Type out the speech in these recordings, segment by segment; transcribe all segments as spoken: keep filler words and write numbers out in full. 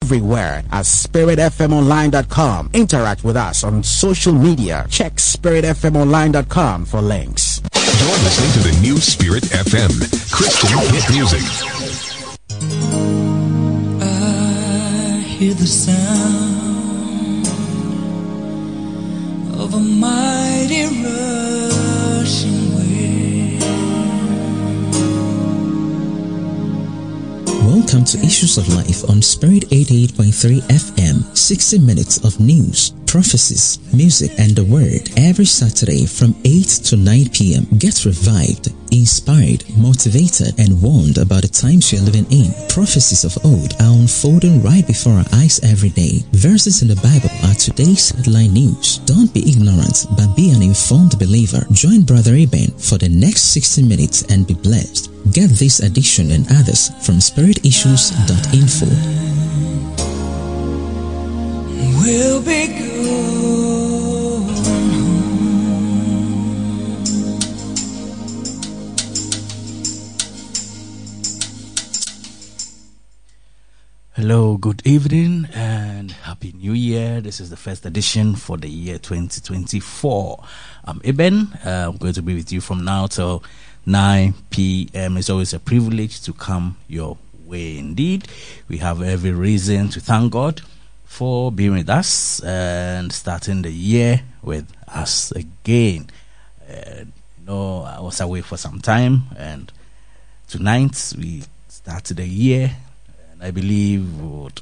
everywhere at spirit f m online dot com. Interact with us on social media. Check spirit f m online dot com for links. You're listening to the new Spirit F M, Christian hit music. I hear the sound of a mighty rushing wind. Welcome to Issues of Life on Spirit eighty-eight point three F M. sixty minutes of news, prophecies, music, and the word every Saturday from eight to nine p.m. Get revived, inspired, motivated, and warned about the times you're living in. Prophecies of old are unfolding right before our eyes every day. Verses in the Bible are today's headline news. Don't be ignorant, but be an informed believer. Join Brother Eben for the next sixty minutes and be blessed. Get this edition and others from spirit issues dot info. We'll be good. Hello, good evening, and Happy New Year. This is the first edition for the year twenty twenty-four. I'm Eben. Uh, I'm going to be with you from now till nine p.m. It's always a privilege to come your way. Indeed, we have every reason to thank God for being with us and starting the year with us again. Uh, you know, I was away for some time, and tonight we started the year. And I believe what,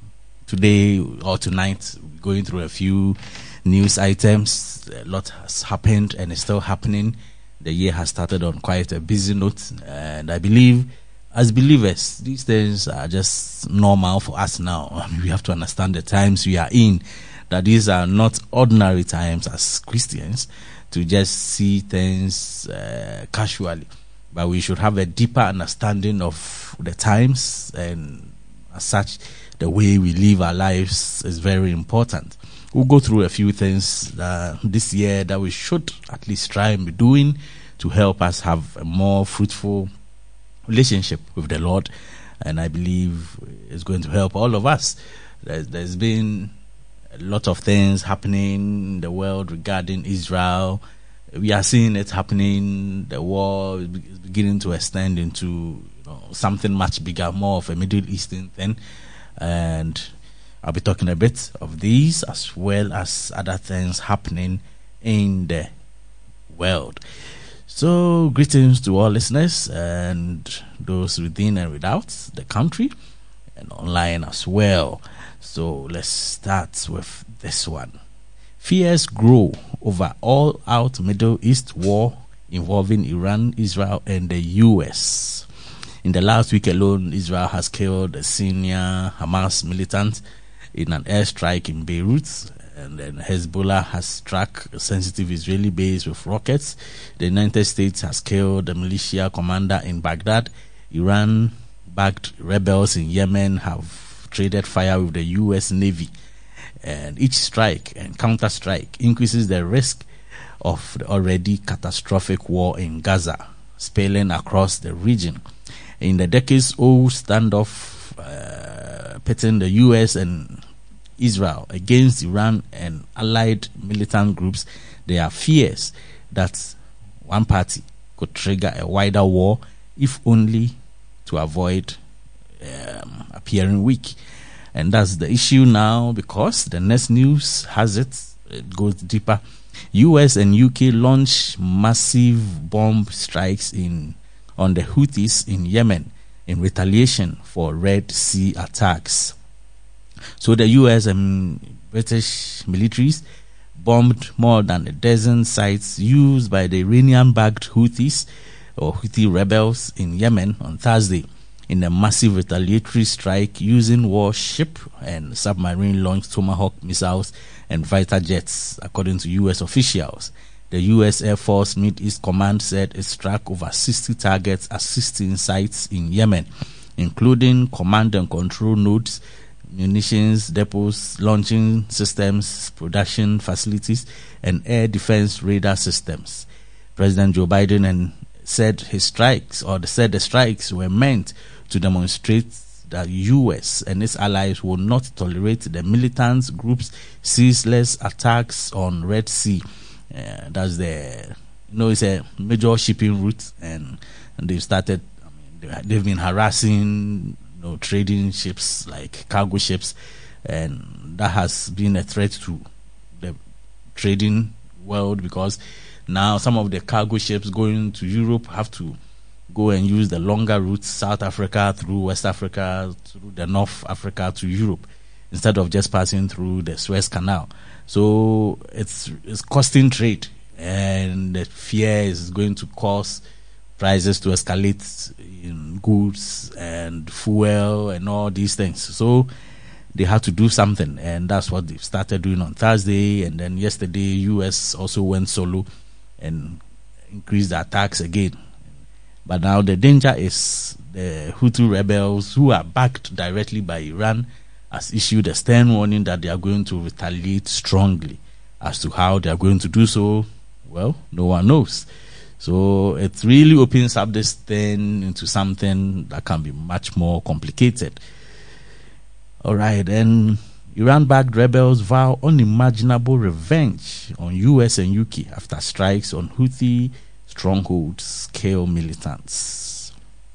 today or tonight we're going through a few news items. A lot has happened and it's still happening. The year has started on quite a busy note, and I believe as believers, these things are just normal for us now. I mean, we have to understand the times we are in, that these are not ordinary times as Christians to just see things uh, casually, but we should have a deeper understanding of the times, and as such, the way we live our lives is very important. We'll go through a few things uh, this year that we should at least try and be doing to help us have a more fruitful relationship with the Lord, and I believe it's going to help all of us. There's, there's been a lot of things happening in the world regarding Israel. We are seeing it happening. The war is beginning to extend into you know, something much bigger, more of a Middle Eastern thing, and I'll be talking a bit of these as well as other things happening in the world. So, greetings to all listeners and those within and without the country and online as well. So, let's start with this one. Fears grow over all-out Middle East war involving Iran, Israel, and the U S. In the last week alone, Israel has killed a senior Hamas militant in an airstrike in Beirut, and then Hezbollah has struck a sensitive Israeli base with rockets. The United States has killed a militia commander in Baghdad. Iran-backed rebels in Yemen have traded fire with the U S Navy. And each strike and counter-strike increases the risk of the already catastrophic war in Gaza, spilling across the region. In the decades-old standoff uh, pitting the U S and Israel against Iran and allied militant groups, there are fears that one party could trigger a wider war, if only to avoid um, appearing weak. And that's the issue now, because the next news has it, it goes deeper. U S and U K launch massive bomb strikes in on the Houthis in Yemen in retaliation for Red Sea attacks. So the U S and British militaries bombed more than a dozen sites used by the Iranian-backed Houthis or Houthi rebels in Yemen on Thursday in a massive retaliatory strike using warship and submarine-launched Tomahawk missiles and fighter jets, according to U S officials. The U S Air Force Mid-East Command said it struck over sixty targets at sixteen sites in Yemen, including command and control nodes, munitions depots, launching systems, production facilities, and air defense radar systems. President Joe Biden and said his strikes, or said the strikes were meant to demonstrate the U S and its allies will not tolerate the militant groups' ceaseless attacks on Red Sea. Uh, that's the, you know, it's a major shipping route, and, and they've started, I mean, they've been harassing, you know, trading ships, like cargo ships, and that has been a threat to the trading world, because now some of the cargo ships going to Europe have to go and use the longer routes, South Africa through West Africa, through the North Africa to Europe, instead of just passing through the Suez Canal. So it's it's costing trade, and the fear is going to cause prices to escalate in goods and fuel and all these things. So they had to do something, and that's what they started doing on Thursday. And then yesterday, U S also went solo and increased the attacks again. But now the danger is the Houthi rebels, who are backed directly by Iran, has issued a stern warning that they are going to retaliate strongly. As to how they are going to do so, well, no one knows. So it really opens up this thing into something that can be much more complicated. All right, and Iran-backed rebels vow unimaginable revenge on U S and U K after strikes on Houthi strongholds kill militants.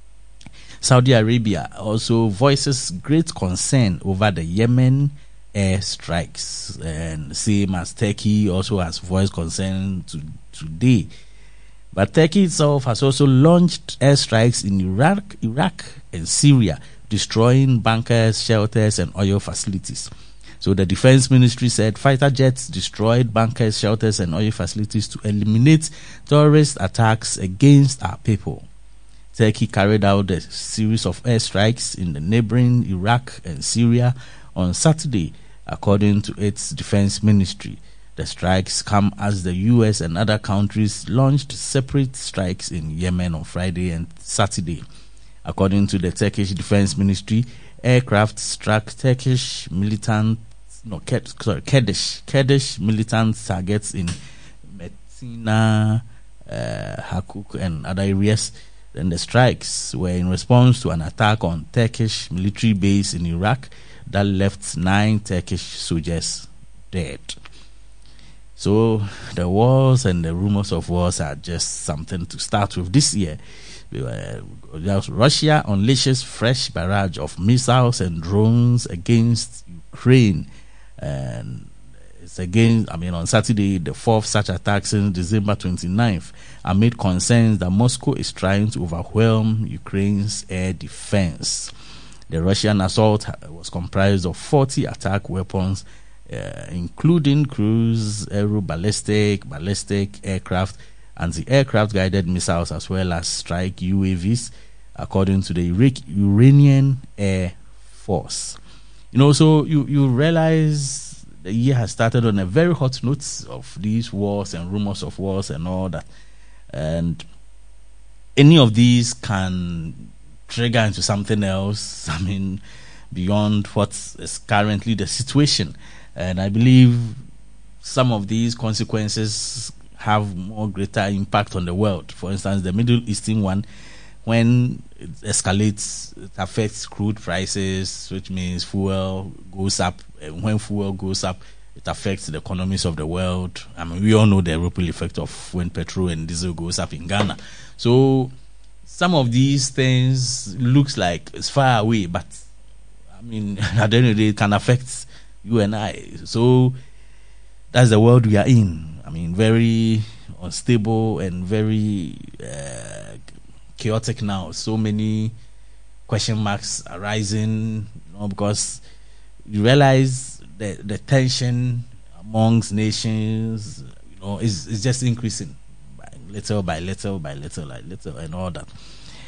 Saudi Arabia also voices great concern over the Yemen air strikes, and same as Turkey also has voiced concern to, today. But Turkey itself has also launched airstrikes in Iraq, Iraq and Syria, destroying bunkers, shelters, and oil facilities. So the Defense Ministry said fighter jets destroyed bunkers, shelters, and oil facilities to eliminate terrorist attacks against our people. Turkey carried out a series of airstrikes in the neighboring Iraq and Syria on Saturday, according to its Defense Ministry. The strikes come as the U S and other countries launched separate strikes in Yemen on Friday and Saturday. According to the Turkish Defense Ministry, aircraft struck Turkish militant, no, sorry, Kurdish, Kurdish militant targets in Medina, uh, Hakuk, and other areas. Then the strikes were in response to an attack on Turkish military base in Iraq that left nine Turkish soldiers dead. So the wars and the rumors of wars are just something to start with this year. Uh, Russia unleashes fresh barrage of missiles and drones against Ukraine, and it's again, I mean, on Saturday, the fourth such attack since December twenty-ninth, amid concerns that Moscow is trying to overwhelm Ukraine's air defense. The Russian assault was comprised of forty attack weapons, uh, including cruise, aero-ballistic, ballistic aircraft, anti-aircraft guided missiles, as well as strike U A Vs, according to the Iranian Air Force. You know, so you, you realize the year has started on a very hot note of these wars and rumors of wars and all that. And any of these can trigger into something else, I mean, beyond what is currently the situation. And I believe some of these consequences have more greater impact on the world. For instance, the Middle Eastern one, when it escalates, it affects crude prices, which means fuel goes up. And when fuel goes up, it affects the economies of the world. I mean, we all know the ripple effect of when petrol and diesel goes up in Ghana. So some of these things looks like it's far away, but I mean, at the end of the day, it can affect you and I. So that's the world we are in. I mean, very unstable and very uh, chaotic now. So many question marks arising, you know, because you realize the the tension amongst nations, you know, is is just increasing by little by little by little by little and all that.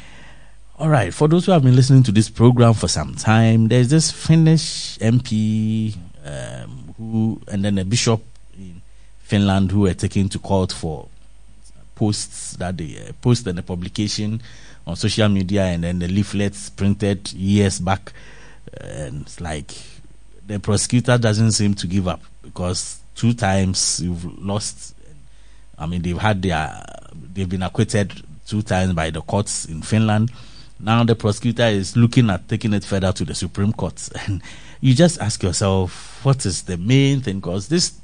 All right, for those who have been listening to this program for some time, there's this Finnish M P um, who, and then a bishop in Finland who were taken to court for posts that they uh, posted in a publication on social media, and then the leaflets printed years back. And it's like the prosecutor doesn't seem to give up, because two times you've lost. I mean, they've had their, they've been acquitted two times by the courts in Finland, Now the prosecutor is looking at taking it further to the Supreme Court. And you just ask yourself, what is the main thing? Because this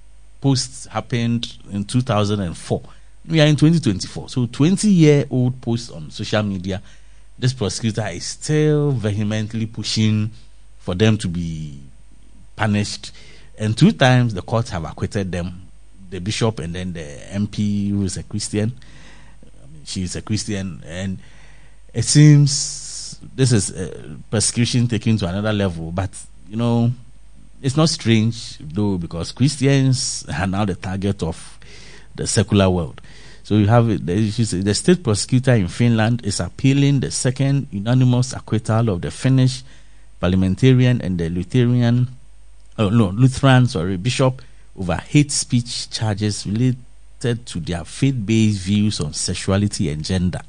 post happened in two thousand four. We are in twenty twenty-four. So twenty-year-old post on social media. This prosecutor is still vehemently pushing for them to be punished. And two times the courts have acquitted them. The bishop and then the M P, who is a Christian. I mean, she is a Christian. And it seems this is uh, persecution taken to another level. But, you know, it's not strange, though, because Christians are now the target of the secular world. So you have it, the, the state prosecutor in Finland is appealing the second unanimous acquittal of the Finnish parliamentarian and the Lutheran, oh no, Lutheran, sorry, bishop over hate speech charges related to their faith-based views on sexuality and gender.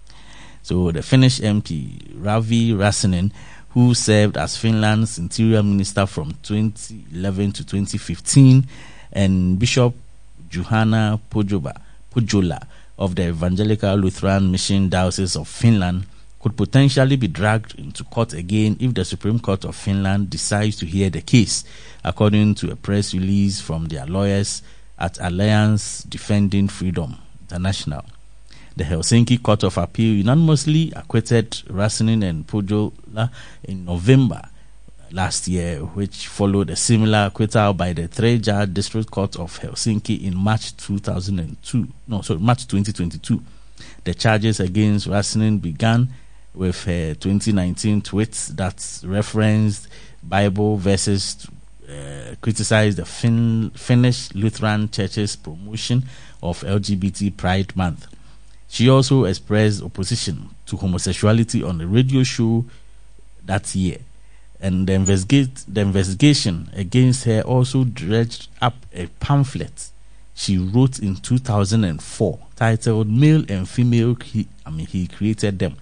So the Finnish M P Ravi Räsänen, who served as Finland's interior minister from twenty eleven to twenty fifteen, and Bishop Juhana Pujola, Pujola of the Evangelical Lutheran Mission Diocese of Finland, could potentially be dragged into court again if the Supreme Court of Finland decides to hear the case, according to a press release from their lawyers at Alliance Defending Freedom International. The Helsinki Court of Appeal unanimously acquitted Räsänen and Pujola in November last year, which followed a similar acquittal by the three-judge District Court of Helsinki in March two thousand two. No, sorry, March twenty twenty-two. The charges against Räsänen began with a twenty nineteen tweet that referenced Bible verses to uh, criticize the fin- Finnish Lutheran Church's promotion of L G B T Pride Month. She also expressed opposition to homosexuality on a radio show that year. And the, investigate, the investigation against her also dredged up a pamphlet she wrote in two thousand four titled Male and Female, he, I mean, he created them.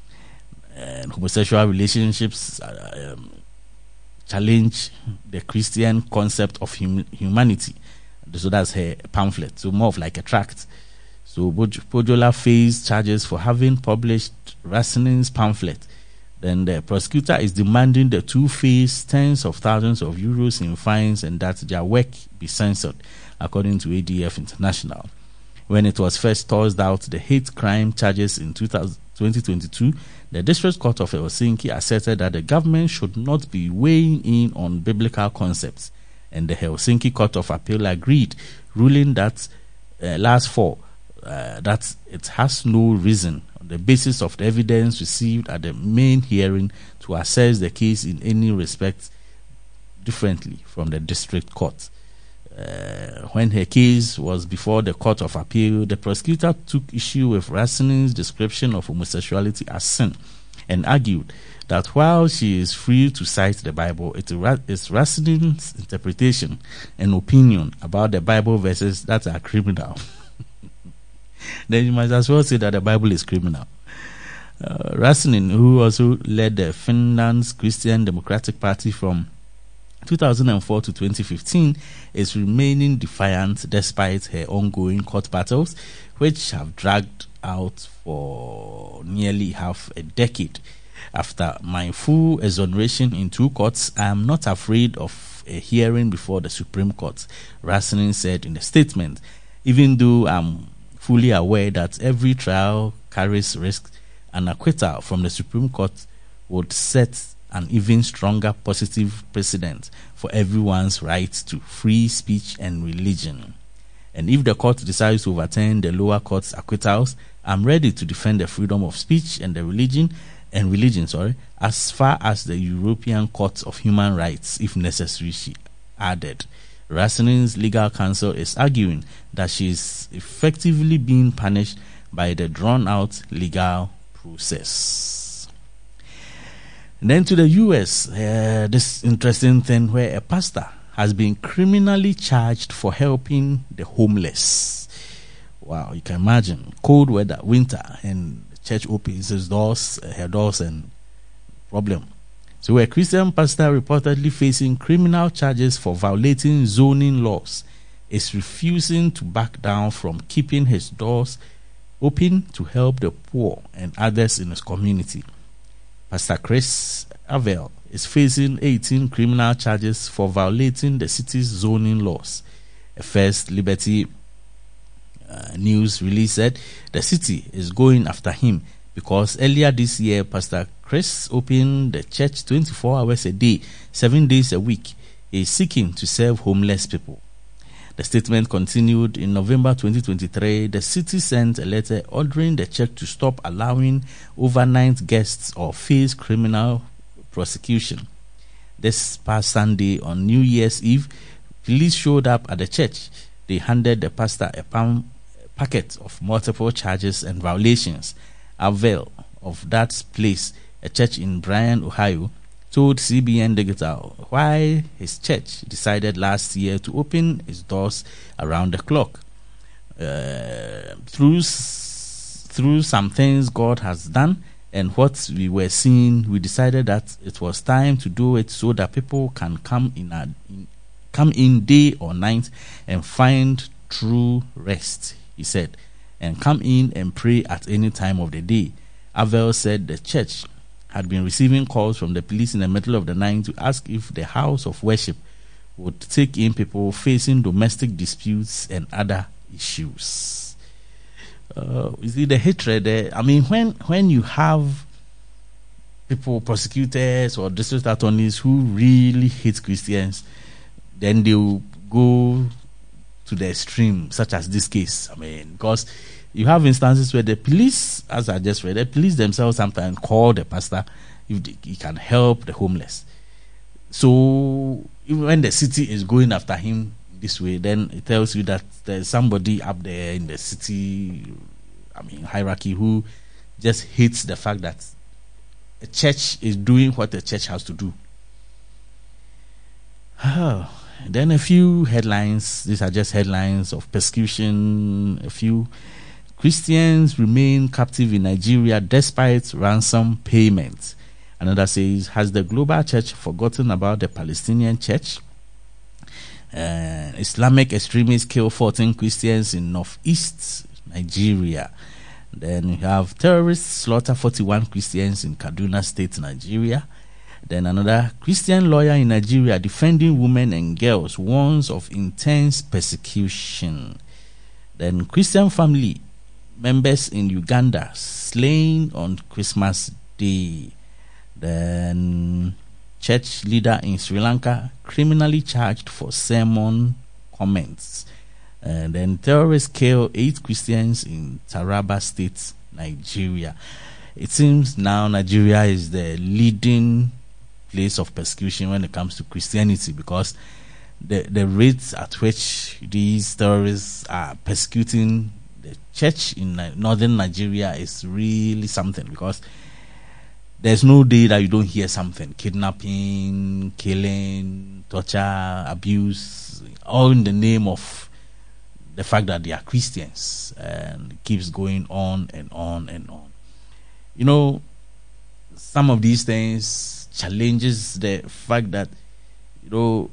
And homosexual relationships uh, um, challenge the Christian concept of hum- humanity. So that's her pamphlet, so more of like a tract. So Pujola faced charges for having published Räsänen's pamphlet. Then the prosecutor is demanding the two face tens of thousands of euros in fines and that their work be censored, according to A D F International. When it was first tossed out the hate crime charges in twenty twenty-two, the District Court of Helsinki asserted that the government should not be weighing in on biblical concepts, and the Helsinki Court of Appeal agreed, ruling that uh, last fall uh, that it has no reason on the basis of the evidence received at the main hearing to assess the case in any respect differently from the District Court. Uh, when her case was before the Court of Appeal, the prosecutor took issue with Räsänen's description of homosexuality as sin and argued that while she is free to cite the Bible, it is Räsänen's interpretation and opinion about the Bible verses that are criminal. Then you might as well say that the Bible is criminal. Uh, Räsänen, who also led the Finland's Christian Democratic Party from two thousand four to twenty fifteen, is remaining defiant despite her ongoing court battles, which have dragged out for nearly half a decade. After my full exoneration in two courts, I am not afraid of a hearing before the Supreme Court, Räsänen said in a statement. Even though I'm fully aware that every trial carries risk, an acquittal from the Supreme Court would set an even stronger positive precedent for everyone's right to free speech and religion. And if the court decides to overturn the lower court's acquittals, I'm ready to defend the freedom of speech and the religion and religion, sorry, as far as the European Court of Human Rights, if necessary, she added. Räsänen's legal counsel is arguing that she is effectively being punished by the drawn-out legal process. And then to the U S, uh, this interesting thing where a pastor has been criminally charged for helping the homeless. Wow, you can imagine cold weather, winter, and the church opens its doors, uh, her doors, and problem. So a Christian pastor reportedly facing criminal charges for violating zoning laws is refusing to back down from keeping his doors hoping to help the poor and others in his community. Pastor Chris Avell is facing eighteen criminal charges for violating the city's zoning laws. A First Liberty uh, News release said the city is going after him because earlier this year, Pastor Chris opened the church twenty-four hours a day, seven days a week. He is seeking to serve homeless people. The statement continued. In November twenty twenty-three, the city sent a letter ordering the church to stop allowing overnight guests or face criminal prosecution. This past Sunday, on New Year's Eve, police showed up at the church. They handed the pastor a palm packet of multiple charges and violations. Avell of that place, a church in Bryan, Ohio, told C B N Digital why his church decided last year to open its doors around the clock. Uh, through, through some things God has done and what we were seeing, we decided that it was time to do it so that people can come in, a, in come in day or night and find true rest, he said, and come in and pray at any time of the day. Avell said the church had been receiving calls from the police in the middle of the night to ask if the house of worship would take in people facing domestic disputes and other issues. Uh, you see the hatred there. I mean, when when you have people, prosecutors or district attorneys who really hate Christians, then they will go to the extreme, such as this case. I mean, because you have instances where the police, as I just read, the police themselves sometimes call the pastor if they, he can help the homeless. So even when the city is going after him this way, then it tells you that there's somebody up there in the city, I mean, hierarchy, who just hates the fact that a church is doing what the church has to do. Oh. Then a few headlines. These are just headlines of persecution. A few Christians remain captive in Nigeria despite ransom payments. Another says, has the global church forgotten about the Palestinian church? Uh, Islamic extremists kill fourteen Christians in northeast Nigeria. Then you have terrorists slaughter forty-one Christians in Kaduna State, Nigeria. Then another Christian lawyer in Nigeria defending women and girls warns of intense persecution. Then Christian family members in Uganda slain on Christmas Day. Then church leader in Sri Lanka criminally charged for sermon comments. And then terrorists kill eight Christians in Taraba State, Nigeria. It seems now Nigeria is the leading place of persecution when it comes to Christianity, because the the rates at which these terrorists are persecuting the church in northern Nigeria is really something, because there's no day that you don't hear something: kidnapping, killing, torture, abuse, all in the name of the fact that they are Christians, and it keeps going on and on and on. You know, some of these things challenges the fact that, you know,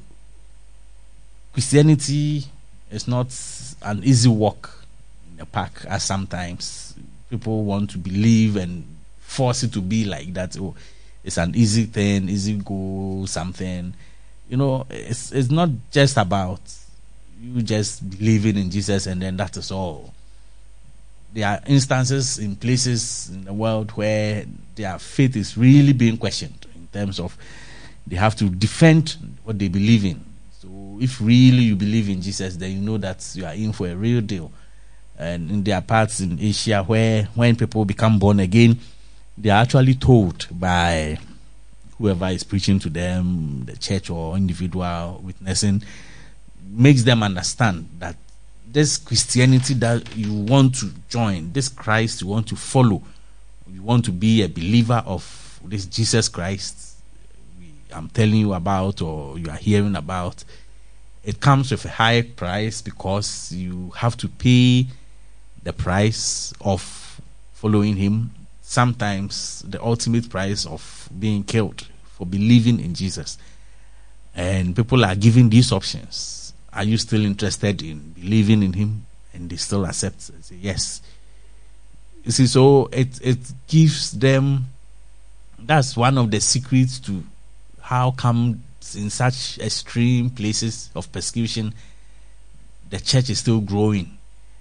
Christianity is not an easy walk in the park, as sometimes people want to believe and force it to be like that. Oh, it's an easy thing, easy go, something. You know, it's it's not just about you just believing in Jesus and then that is all. There are instances in places in the world where their faith is really being questioned, in terms of they have to defend what they believe in. So if really you believe in Jesus, then you know that you are in for a real deal. And in there are parts in Asia where when people become born again, they are actually told by whoever is preaching to them, the church or individual witnessing, makes them understand that this Christianity that you want to join, this Christ you want to follow, you want to be a believer of this Jesus Christ I'm telling you about or you are hearing about, it comes with a high price, because you have to pay the price of following him, sometimes the ultimate price of being killed for believing in Jesus. And people are given these options. Are you still interested in believing in him? And they still accept and say yes. You see, so it it gives them. That's one of the secrets to how come in such extreme places of persecution, the church is still growing.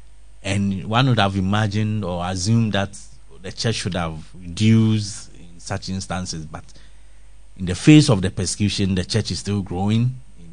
And one would have imagined or assumed that the church should have reduced in such instances, but in the face of the persecution, the church is still growing in,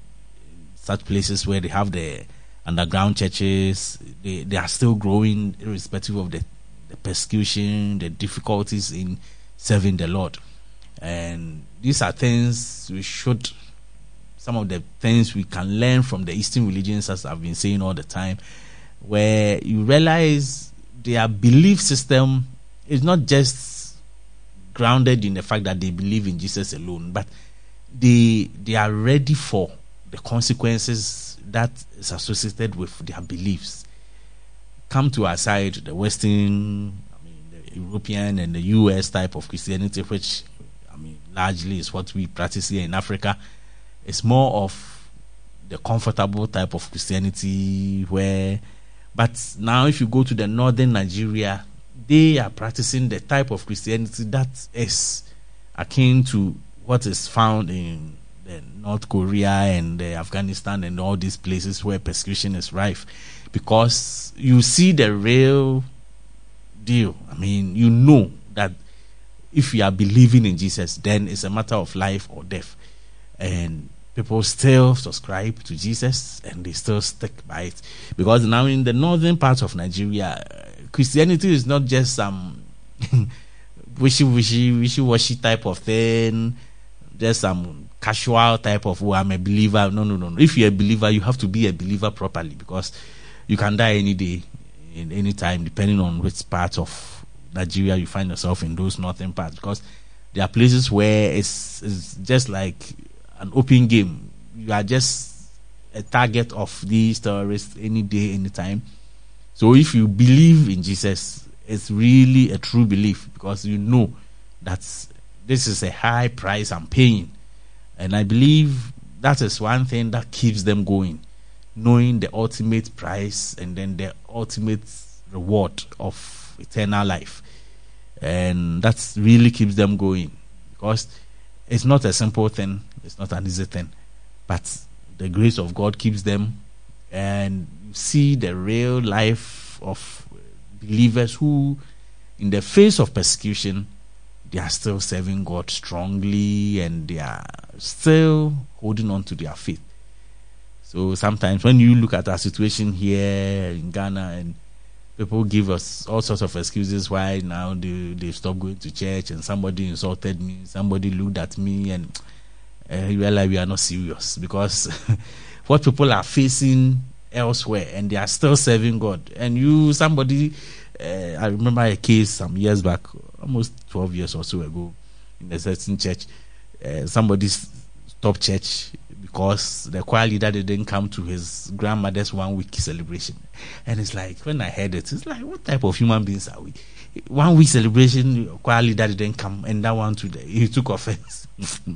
in such places where they have the underground churches. They, they are still growing irrespective of the, the persecution, the difficulties in serving the Lord. And these are things we should, some of the things we can learn from the Eastern religions, as I've been saying all the time, where you realize their belief system is not just grounded in the fact that they believe in Jesus alone, but they they are ready for the consequences that is associated with their beliefs. Come to our side, the Western, I mean, the European and the U S type of Christianity, which I mean largely is what we practice here in Africa. It's more of the comfortable type of Christianity where. But now if you go to the northern Nigeria, they are practicing the type of Christianity that is akin to what is found in the North Korea and the Afghanistan and all these places where persecution is rife. Because you see the real deal. I mean, you know that if you are believing in Jesus, then it's a matter of life or death. And people still subscribe to Jesus and they still stick by it. Because now in the northern part of Nigeria, Christianity is not just some wishy-wishy, wishy-washy type of thing, just some casual type of, oh, I'm a believer. No, no, no, no. If you're a believer, you have to be a believer properly, because you can die any day, in any time, depending on which part of Nigeria you find yourself in, those northern parts. Because there are places where it's, it's just like an open game. You are just a target of these terrorists any day, any time. So if you believe in Jesus, it's really a true belief, because you know that this is a high price I'm paying. And I believe that is one thing that keeps them going, knowing the ultimate price and then the ultimate reward of eternal life. And that really keeps them going, because it's not a simple thing. It's not an easy thing, but the grace of God keeps them, and you see the real life of believers who, in the face of persecution, they are still serving God strongly and they are still holding on to their faith. So sometimes when you look at our situation here in Ghana, and people give us all sorts of excuses why now they, they stopped going to church, and somebody insulted me, somebody looked at me, and Uh, you realize we are not serious, because what people are facing elsewhere and they are still serving God. And you, somebody, uh, I remember a case some years back, almost twelve years or so ago, in a certain church. Uh, somebody stopped church because the choir leader didn't come to his grandmother's one week celebration. And it's like, when I heard it, it's like, what type of human beings are we? One week celebration, choir leader didn't come, and that one today, he took offense.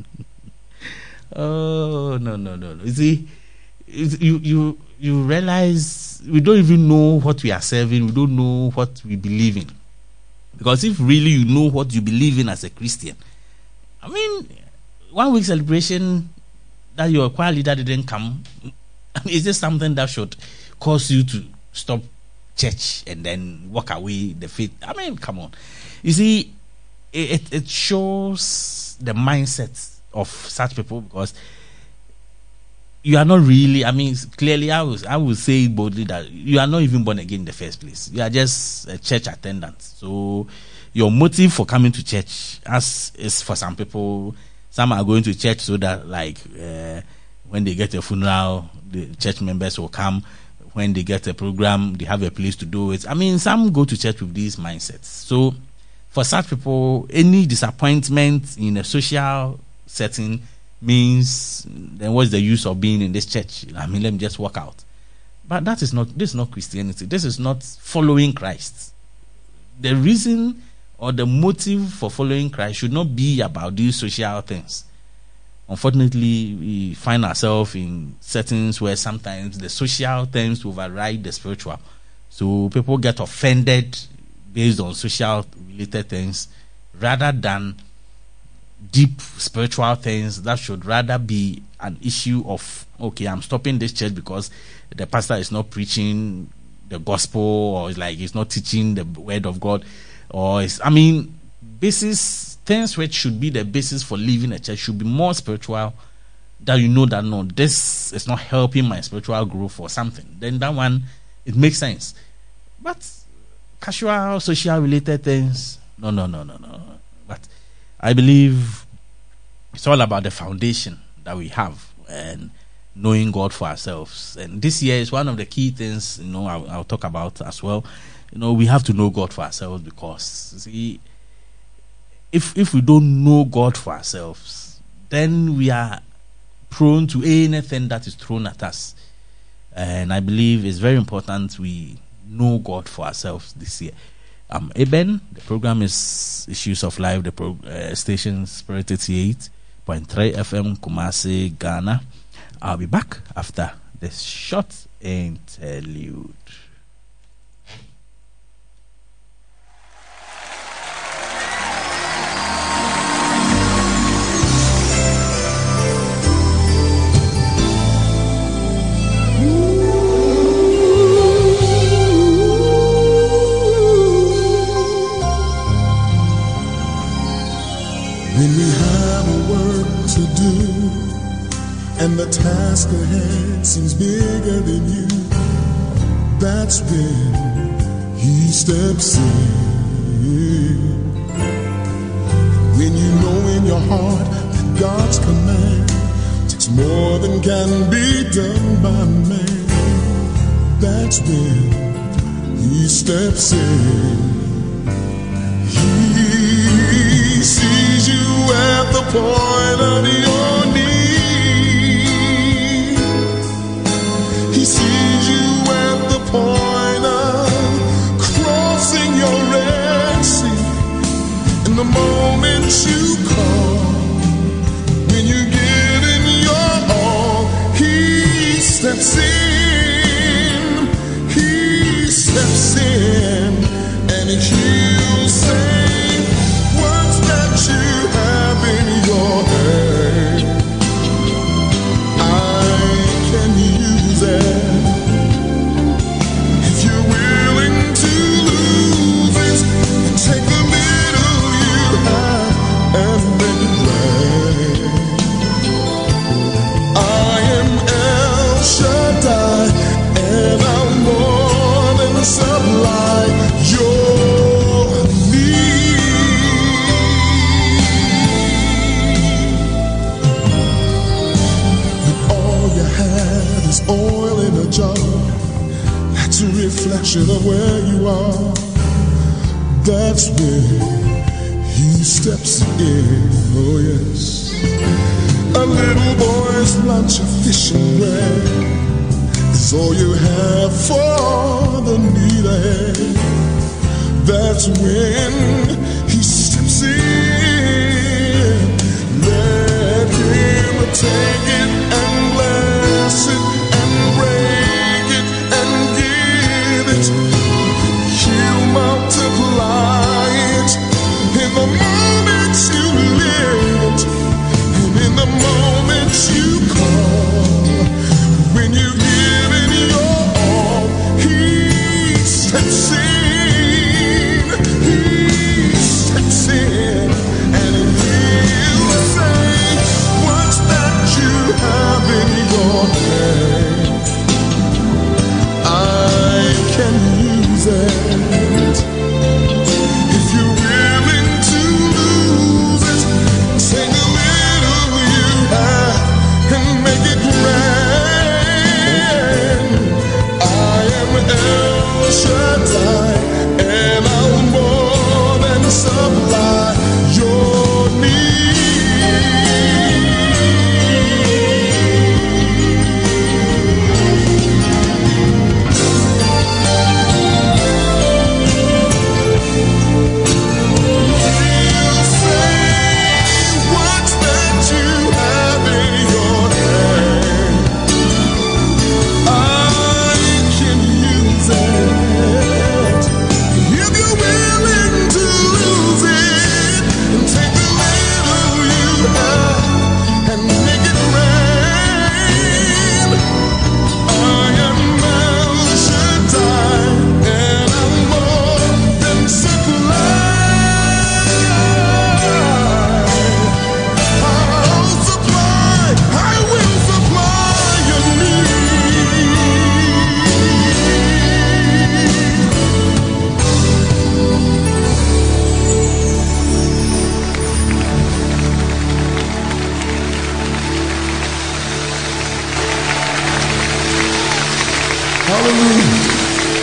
Oh, no, no, no, no. You see, you, you, you realize we don't even know what we are serving. We don't know what we believe in. Because if really you know what you believe in as a Christian, I mean, one week celebration that your choir leader didn't come, I mean, is this something that should cause you to stop church and then walk away the faith? I mean, come on. You see, it, it shows the mindset of such people, because you are not really, I mean, clearly I will, I will say boldly that you are not even born again in the first place. You are just a church attendant. So your motive for coming to church, as is for some people, some are going to church so that, like, uh, when they get a funeral, the church members will come. When they get a program, they have a place to do it. I mean, some go to church with these mindsets. So for such people, any disappointment in a social setting means, then what's the use of being in this church? I mean, let me just walk out. But that is not, this is not Christianity. This is not following Christ. The reason or the motive for following Christ should not be about these social things. Unfortunately, we find ourselves in settings where sometimes the social things override the spiritual. So people get offended based on social related things rather than deep spiritual things that should rather be an issue of, okay, I'm stopping this church because the pastor is not preaching the gospel, or it's like he's not teaching the word of God, or it's, I mean, basis things which should be the basis for leaving a church should be more spiritual, that you know that no, this is not helping my spiritual growth or something. Then that one, it makes sense. But casual social related things, no, no, no, no, no. But I believe it's all about the foundation that we have and knowing God for ourselves. And this year is one of the key things, you know, I'll, I'll talk about as well. You know, we have to know God for ourselves, because see, if if we don't know God for ourselves, then we are prone to anything that is thrown at us. And I believe it's very important we know God for ourselves this year. Um, Eben, the program is Issues of Life, the pro, uh, station Spirit eighty-eight point three F M, Kumasi, Ghana. I'll be back after this short interlude. When we have a work to do and the task ahead seems bigger than you, that's when he steps in. When you know in your heart that God's command takes more than can be done by man, that's when he steps in. He sees you at the point of your need. He sees you at the point of crossing your Red Sea. In the moment you call, when you give him your all, he steps in. He steps in, and he'll say, you have in your hand, I can use it. If you're willing to lose it, and take the little you have and make it right. I am El Shaddai, and I'll more than supply your need. Oil in a jar, that's a reflection of where you are. That's when he steps in. Oh yes. A little boy's lunch of fish and bread is all you have for the need ahead. That's when he steps in. Let him take it and bless it, break it and give it. He'll multiply it in the moment you live it, and in the moment you call. When you give it your all, he steps in. He steps in, and he'll say, what's that you have Hallelujah.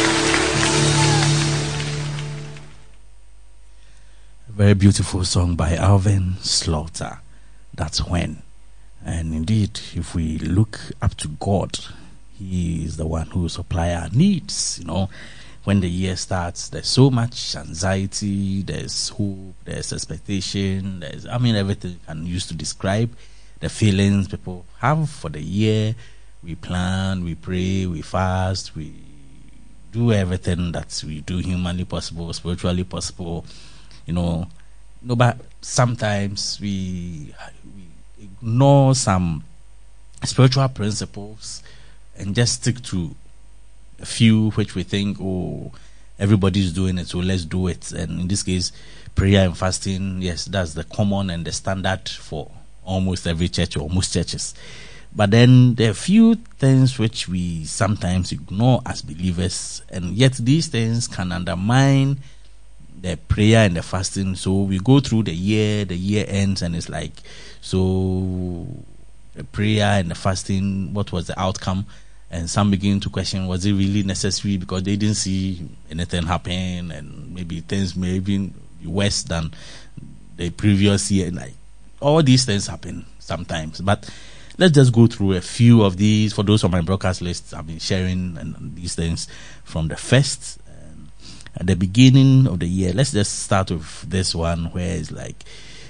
Very beautiful song by Alvin Slaughter. That's when. And indeed, if we look up to God, He is the one who supply our needs. You know, when the year starts, there's so much anxiety, there's hope, there's expectation, there's, I mean, everything you can use to describe the feelings people have for the year. We plan, we pray, we fast, we do everything that we do humanly possible, spiritually possible. You know, no, but sometimes we, we ignore some spiritual principles and just stick to a few which we think, oh, everybody's doing it, so let's do it. And in this case, prayer and fasting, yes, that's the common and the standard for almost every church or most churches. But then there are few things which we sometimes ignore as believers, and yet these things can undermine the prayer and the fasting. So we go through the year, the year ends, and it's like, so the prayer and the fasting, what was the outcome? And some begin to question, was it really necessary? Because they didn't see anything happen, and maybe things may be worse than the previous year. Like, all these things happen sometimes. But let's just go through a few of these. For those on my broadcast list, I've been sharing and these things from the first. At the beginning of the year, let's just start with this one where it's like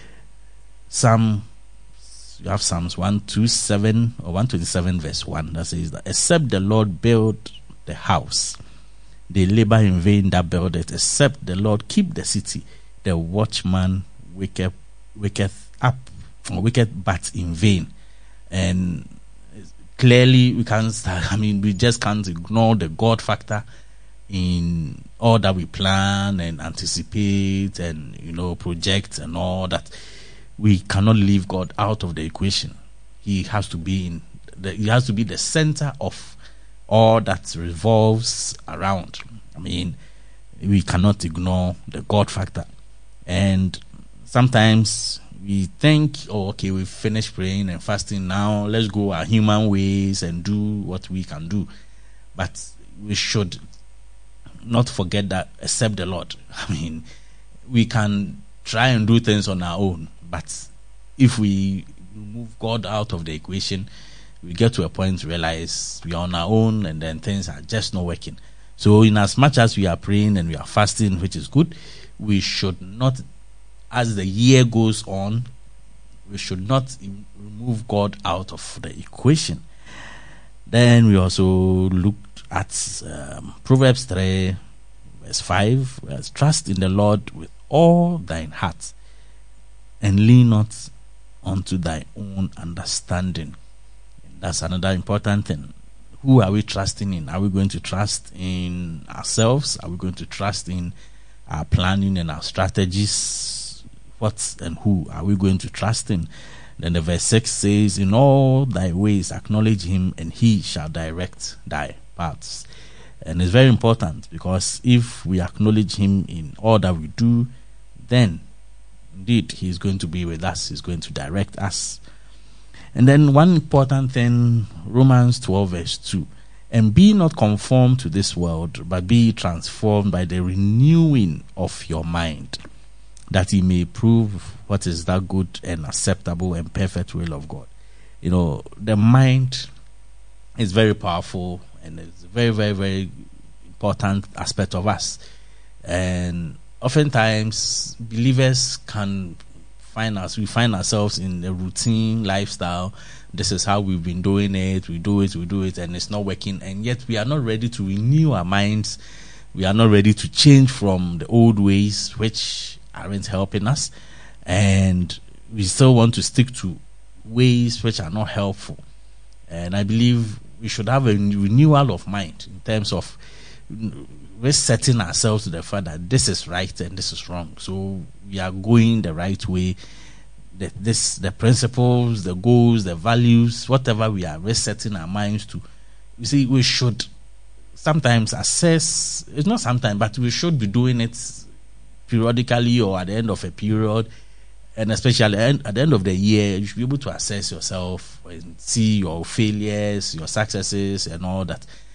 Psalm, you have Psalms one twenty-seven or one twenty-seven verse one that says that except the Lord build the house, they labor in vain that build it. Except the Lord keep the city, the watchman waketh, waketh up or waketh but in vain. And clearly we can't start, I mean, we just can't ignore the God factor in all that we plan and anticipate and, you know, project and all that. We cannot leave God out of the equation. He has to be in the, he has to be the center of all that revolves around. I mean, we cannot ignore the God factor. And sometimes we think, oh, okay, we've finished praying and fasting, now let's go our human ways and do what we can do. But we should not forget that except the Lord. I mean, we can try and do things on our own, but if we remove God out of the equation, we get to a point to realize we are on our own and then things are just not working. So in as much as we are praying and we are fasting, which is good, we should not, as the year goes on, we should not remove God out of the equation. Then we also look at um, Proverbs three verse five, where it's, trust in the Lord with all thine heart and lean not unto thy own understanding. And that's another important thing. Who are we trusting in? Are we going to trust in ourselves? Are we going to trust in our planning and our strategies? What and who are we going to trust in? Then the verse six says, in all thy ways acknowledge him, and he shall direct thy paths. And it's very important, because if we acknowledge him in all that we do, then indeed he is going to be with us, he's going to direct us. And then one important thing, Romans twelve verse two, and be not conformed to this world, but be transformed by the renewing of your mind, that he may prove what is that good and acceptable and perfect will of God. You know, the mind is very powerful, and it's a very, very, very important aspect of us. And oftentimes, believers can find us, we find ourselves in a routine lifestyle. This is how we've been doing it, we do it, we do it, and it's not working. And yet we are not ready to renew our minds. We are not ready to change from the old ways, which aren't helping us. And we still want to stick to ways which are not helpful. And I believe we should have a renewal of mind in terms of resetting ourselves to the fact that this is right and this is wrong. So we are going the right way. The, this, the principles, the goals, the values, whatever we are resetting our minds to. You see, we should sometimes assess, it's not sometimes, but we should be doing it periodically or at the end of a period. And especially at the end of the year, you should be able to assess yourself and see your failures, your successes, and all that.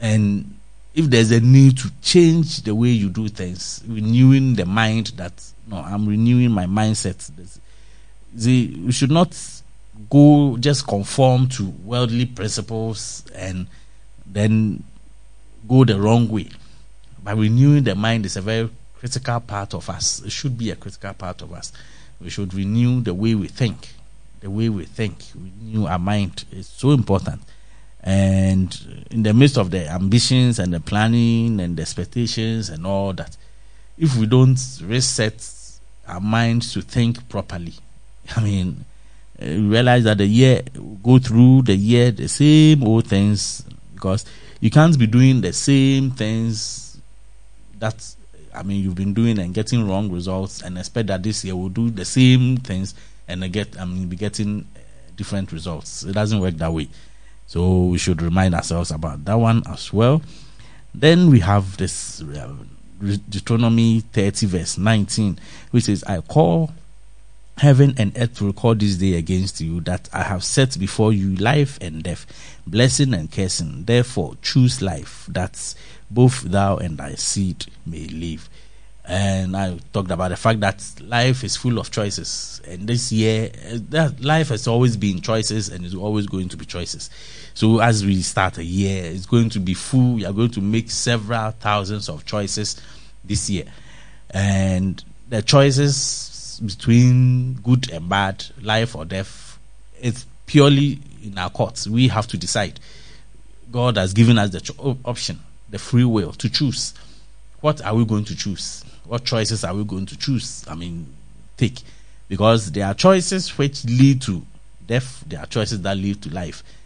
And if there's a need to change the way you do things, renewing the mind that, no, I'm renewing my mindset. See, we should not go just conform to worldly principles and then go the wrong way. By renewing the mind is a very critical part of us. It should be a critical part of us. We should renew the way we think. The way we think, renew our mind is so important. And in the midst of the ambitions and the planning and the expectations and all that, if we don't reset our minds to think properly, I mean, uh, realize that the year, go through the year, the same old things, because you can't be doing the same things that, I mean, you've been doing and getting wrong results and expect that this year we'll do the same things and get, I mean, be getting uh, different results. It doesn't work that way. So we should remind ourselves about that one as well. Then we have this uh, Deuteronomy thirty verse nineteen, which says, I call heaven and earth to record this day against you, that I have set before you life and death, blessing and cursing. Therefore choose life, that both thou and thy seed may live. And I talked about the fact that life is full of choices. And this year, that life has always been choices and is always going to be choices. So as we start a year, it's going to be full. We are going to make several thousands of choices this year. And the choices between good and bad, life or death, it's purely in our courts. We have to decide. God has given us the cho- option, the free will to choose. What are we going to choose? What choices are we going to choose? I mean, take. Because there are choices which lead to death. There are choices that lead to life.